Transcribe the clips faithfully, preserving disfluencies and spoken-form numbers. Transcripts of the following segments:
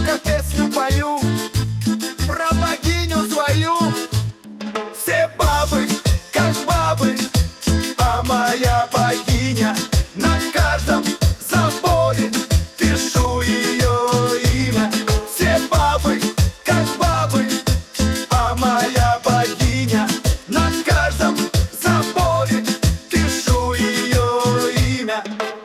Громко песню пою про богиню свою. Все бабы, как бабы, а моя богиня. На каждом заборе пишу ее имя. Все бабы, как бабы, а моя богиня. На каждом заборе пишу ее имя.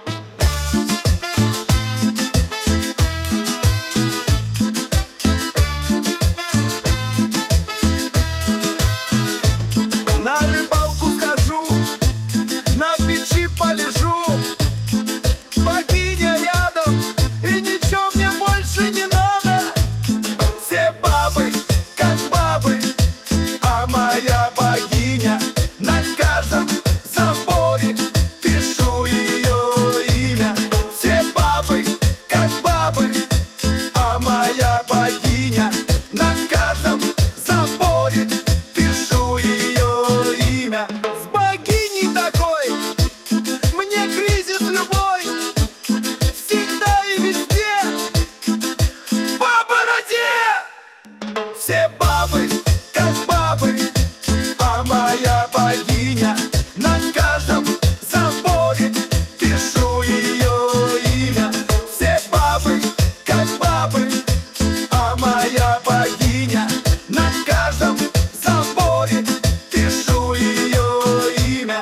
На рыбалку схожу, на печи полежу. Богиня рядом, и ничего мне больше не надо. Все бабы, как бабы, а моя богиня. На каждом заборе пишу ее имя. Все бабы, как бабы, а моя богиня. На каждом заборе пишу ее имя. С богиней такой мне кризис любой, всегда и везде в обороте. Все бабы, как бабы, а моя богиня. На каждом заборе пишу ее имя. Все бабы, как бабы, а моя богиня. На каждом заборе пишу ее имя.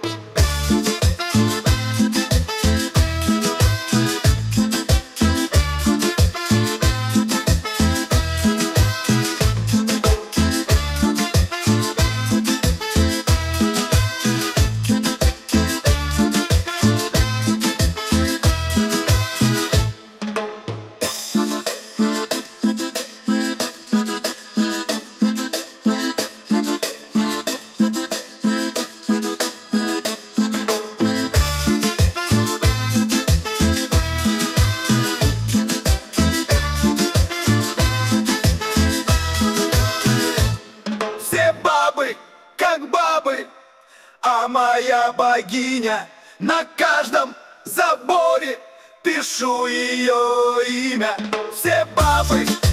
Все бабы, как бабы, а моя богиня. На каждом заборе пишу ее имя. Все бабы,